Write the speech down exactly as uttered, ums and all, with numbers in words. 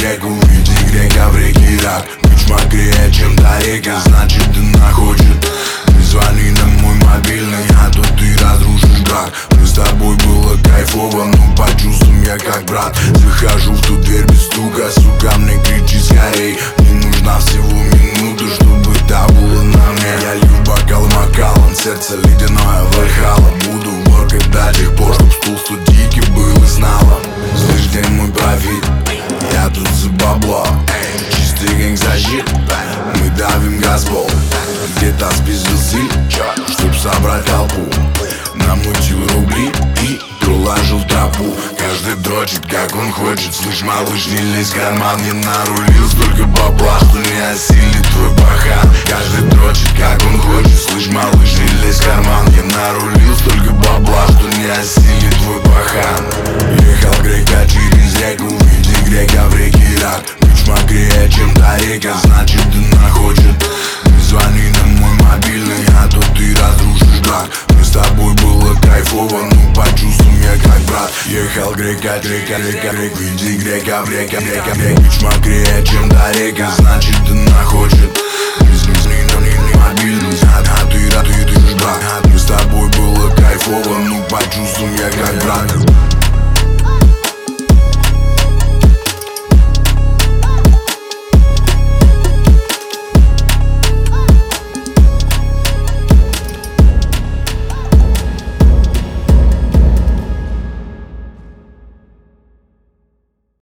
реку, види грека в реке рак. Ключ мокрее, чем та река, значит она хочет. Ты звони на мой мобильный, а то ты разрушишь брак. Мы с тобой было кайфово, но по чувствам я как брат. Захожу в ту дверь без стука, сука, мне кричи скорей. Мне нужна всего минута, чтобы табула на мне. Я лью бокал Макалан, сердце ледяное Вальхалла. Буду воркать до тех пор, чтоб стул что дикий был и знала. Слышь, где мой профит? Я тут за бабло, чистый гэнг-защит. Мы давим газбол, где-то спиздил стиль, чтоб собрать толпу. Намутил рубли и проложил тропу. Каждый дрочит, как он хочет. Слышь, малыш, не лезь в карман. Я нарулил столько бабла, что не осилит твой пахан. Каждый дрочит, как он хочет. Слышь, малыш, не лезь в карман. Я нарулил столько бабла, что не осилит твой пахан. Ехал грека через реку, види грека в реке рак. Ключ мокрее, чем та река, значит она хочет. Ты звони на мой мобильный, а то ты разрушишь брак. Мы с тобой было кайфово, но по чувствам я как брат. Ехал грека, грека, грека, грека, види грека в реке, река, река. Ключ мокрее, чем та река, значит она хочет. Ты звони на мой мобильный, а ты разрушишь брак. Мы с тобой было кайфово, но по чувствам я как брат.